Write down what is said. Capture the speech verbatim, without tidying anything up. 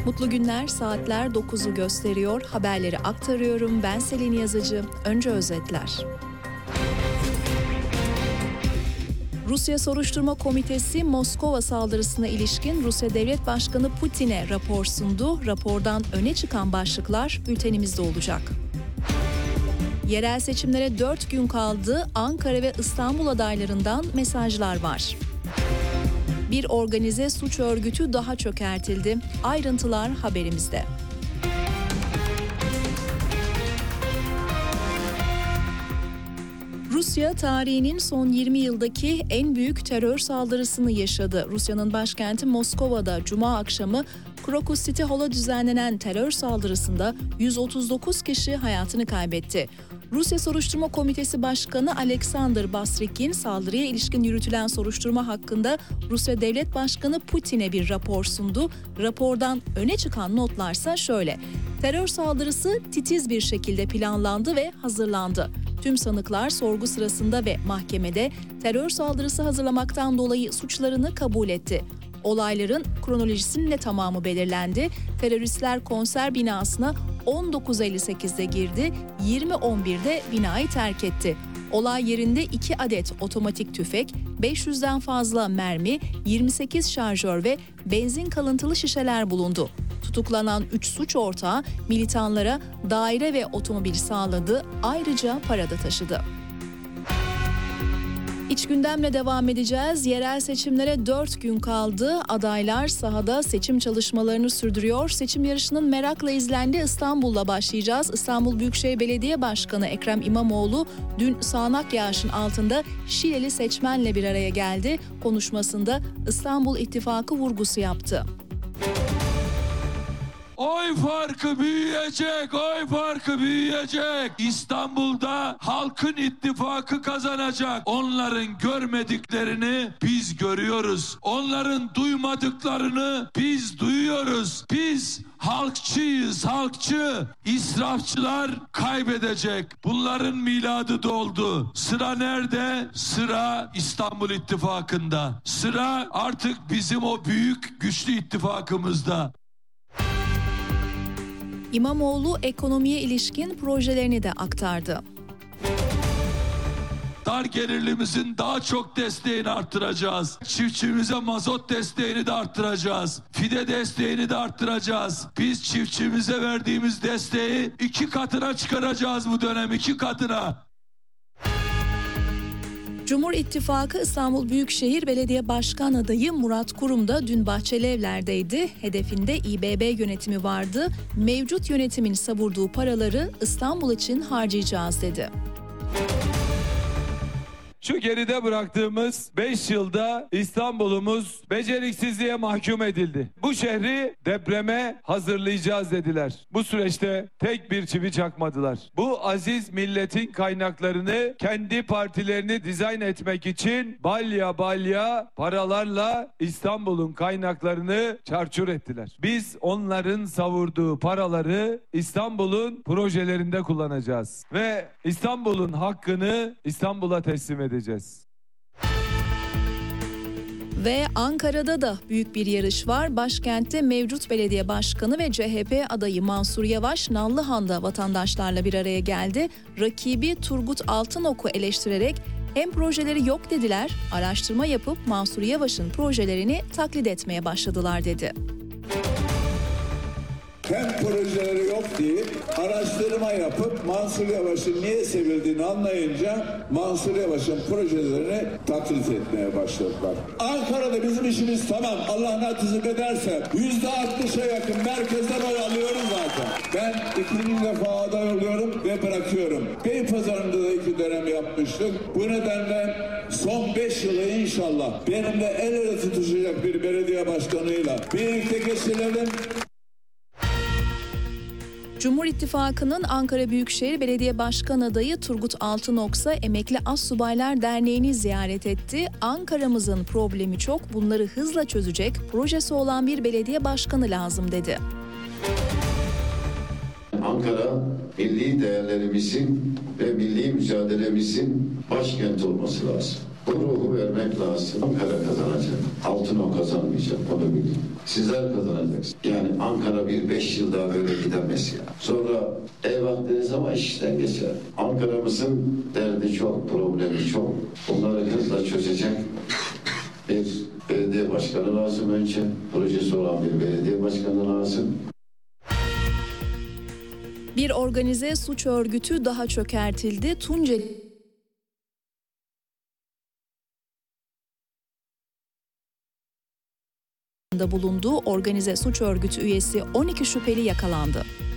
Mutlu günler, saatler dokuzu gösteriyor. Haberleri aktarıyorum. Ben Selin Yazıcı. Önce özetler. Rusya Soruşturma Komitesi Moskova saldırısına ilişkin Rusya Devlet Başkanı Putin'e rapor sundu. Rapordan öne çıkan başlıklar bültenimizde olacak. Yerel seçimlere dört gün kaldı. Ankara ve İstanbul adaylarından mesajlar var. Bir organize suç örgütü daha çökertildi. Ayrıntılar haberimizde. Rusya tarihinin son yirmi yıldaki en büyük terör saldırısını yaşadı. Rusya'nın başkenti Moskova'da Cuma akşamı Krokus City Hall'a düzenlenen terör saldırısında yüz otuz dokuz kişi hayatını kaybetti. Rusya Soruşturma Komitesi Başkanı Alexander Basrik'in saldırıya ilişkin yürütülen soruşturma hakkında Rusya Devlet Başkanı Putin'e bir rapor sundu. Rapordan öne çıkan notlarsa şöyle: terör saldırısı titiz bir şekilde planlandı ve hazırlandı. Tüm sanıklar sorgu sırasında ve mahkemede terör saldırısı hazırlamaktan dolayı suçlarını kabul etti. Olayların kronolojisinin de tamamı belirlendi. Teröristler konser binasına on dokuz elli sekizde girdi, yirmi on birde binayı terk etti. Olay yerinde iki adet otomatik tüfek, beş yüzden fazla mermi, yirmi sekiz şarjör ve benzin kalıntılı şişeler bulundu. Tutuklanan üç suç ortağı militanlara daire ve otomobil sağladı, ayrıca para da taşıdı. İç gündemle devam edeceğiz. Yerel seçimlere dört gün kaldı. Adaylar sahada seçim çalışmalarını sürdürüyor. Seçim yarışının merakla izlendiği İstanbul'la başlayacağız. İstanbul Büyükşehir Belediye Başkanı Ekrem İmamoğlu dün sağanak yağışın altında Şileli seçmenle bir araya geldi. Konuşmasında İstanbul İttifakı vurgusu yaptı. Oy farkı büyüyecek, oy farkı büyüyecek. İstanbul'da halkın ittifakı kazanacak. Onların görmediklerini biz görüyoruz. Onların duymadıklarını biz duyuyoruz. Biz halkçıyız, halkçı. İsrafçılar kaybedecek. Bunların miladı doldu. Sıra nerede? Sıra İstanbul İttifakı'nda. Sıra artık bizim o büyük, güçlü ittifakımızda. İmamoğlu ekonomiye ilişkin projelerini de aktardı. Dar gelirlimizin daha çok desteğini arttıracağız. Çiftçimize mazot desteğini de arttıracağız. Fide desteğini de arttıracağız. Biz çiftçimize verdiğimiz desteği iki katına çıkaracağız bu dönem, iki katına. Cumhur İttifakı İstanbul Büyükşehir Belediye Başkan adayı Murat Kurum da dün Bahçelievler'deydi. Hedefinde İ B B yönetimi vardı. Mevcut yönetimin savurduğu paraları İstanbul için harcayacağız dedi. Şu geride bıraktığımız beş yılda İstanbul'umuz beceriksizliğe mahkum edildi. Bu şehri depreme hazırlayacağız dediler. Bu süreçte tek bir çivi çakmadılar. Bu aziz milletin kaynaklarını kendi partilerini dizayn etmek için balya balya paralarla İstanbul'un kaynaklarını çarçur ettiler. Biz onların savurduğu paraları İstanbul'un projelerinde kullanacağız. Ve İstanbul'un hakkını İstanbul'a teslim edeceğiz. edeceğiz. Ve Ankara'da da büyük bir yarış var. Başkentte mevcut belediye başkanı ve C H P adayı Mansur Yavaş Nallıhan'da vatandaşlarla bir araya geldi. Rakibi Turgut Altınok'u eleştirerek hem projeleri yok dediler, araştırma yapıp Mansur Yavaş'ın projelerini taklit etmeye başladılar dedi. Hem projeleri yok deyip araştırma yapıp Mansur Yavaş'ın niye sevildiğini anlayınca Mansur Yavaş'ın projelerini taklit etmeye başladılar. Ankara'da bizim işimiz tamam. Allah nasip ederse yüzde altmışa yakın merkezden oy alıyoruz zaten. Ben ikinci defa aday oluyorum ve bırakıyorum. Beypazarı'nda da iki dönem yapmıştık. Bu nedenle son beş yılı inşallah benimle el ele tutuşacak bir belediye başkanıyla birlikte geçirelim. Cumhur İttifakı'nın Ankara Büyükşehir Belediye Başkan adayı Turgut Altınok ise Emekli Astsubaylar Derneği'ni ziyaret etti. Ankara'mızın problemi çok, bunları hızla çözecek projesi olan bir belediye başkanı lazım dedi. Ankara milli değerlerimizin ve milli mücadelemizin başkenti olması lazım. Bu ruhu vermek lazım. Ankara kazanacak. Altınok kazanmayacak. Onu bilin. Sizler kazanacaksınız. Yani Ankara bir beş yıl daha böyle gidemez ya. Sonra eyvah deriz ama işten geçer. Ankara'mızın derdi çok, problemi çok. Bunları hızla çözecek bir belediye başkanı lazım önce. Projesi olan bir belediye başkanı lazım. Bir organize suç örgütü daha çökertildi. Tunceli bulunduğu organize suç örgütü üyesi on iki şüpheli yakalandı.